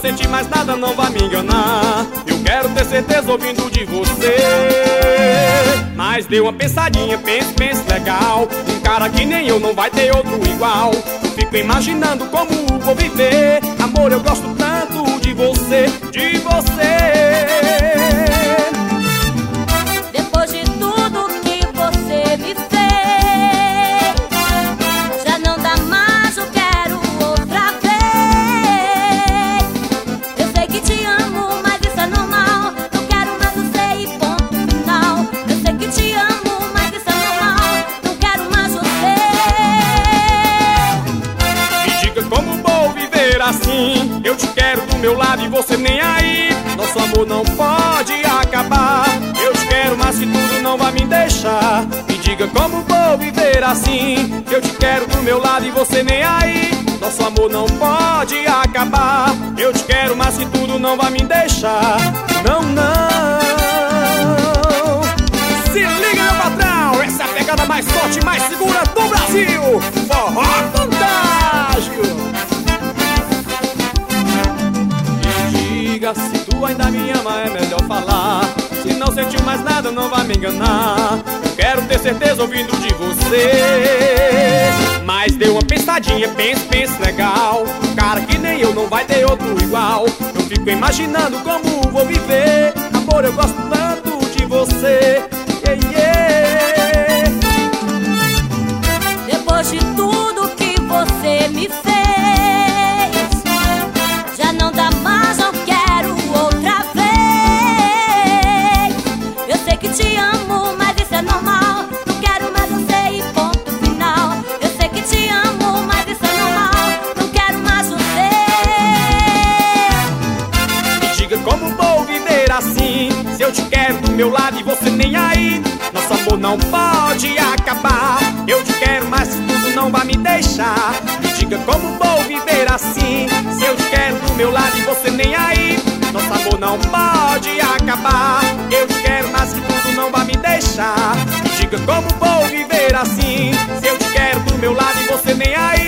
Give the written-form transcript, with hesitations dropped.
sentir mais nada, não vai me enganar. Eu quero ter certeza ouvindo de você. Mas dê uma pensadinha, pense legal. Um cara que nem eu não vai ter outro igual. Fico imaginando como vou viver. Amor, eu gosto tanto de você, de você. Depois de tudo que você me fez, já não dá mais, eu quero outra vez. Eu sei que te amo, mas isso é normal. Não quero mais você e ponto final. Eu sei que te amo, mas isso é normal. Não quero mais você. Me diga como vou viver assim. Eu te quero do meu lado e você nem aí. Nosso amor não pode acabar. Eu te quero, mas que tudo não vai me deixar. Me diga como vou viver assim. Eu te quero do meu lado e você nem aí. Nosso amor não pode acabar. Eu te quero, mas que tudo não vai me deixar. Não, não. Se liga, meu patrão. Essa é a pegada mais forte e mais segura do Brasil. Forró Contágio. Diga se tu ainda me ama, é melhor falar. Se não sentiu mais nada, não vai me enganar. Eu quero ter certeza ouvindo de você. Mas dê uma pensadinha, pense legal. Um cara que nem eu não vai ter outro igual. Eu fico imaginando como vou viver. Amor, eu gosto tanto de você. Yeah, yeah. Depois de tudo que você me fez, já não dá mais, eu quero outra vez. Eu sei que te amo, mas isso é normal. Não quero mais você e ponto final. Eu sei que te amo, mas isso é normal. Não quero mais você. Me diga como vou viver assim. Se eu te quero do meu lado e você nem aí. Nosso amor não pode acabar. Eu te quero, mas tudo não vai me deixar. Me diga como vou viver assim. Se eu te quero do meu lado e você nem aí. Nosso amor não pode acabar. Eu te quero, mas que tudo não vai me deixar. Me diga como vou viver assim. Se eu te quero do meu lado e você nem aí.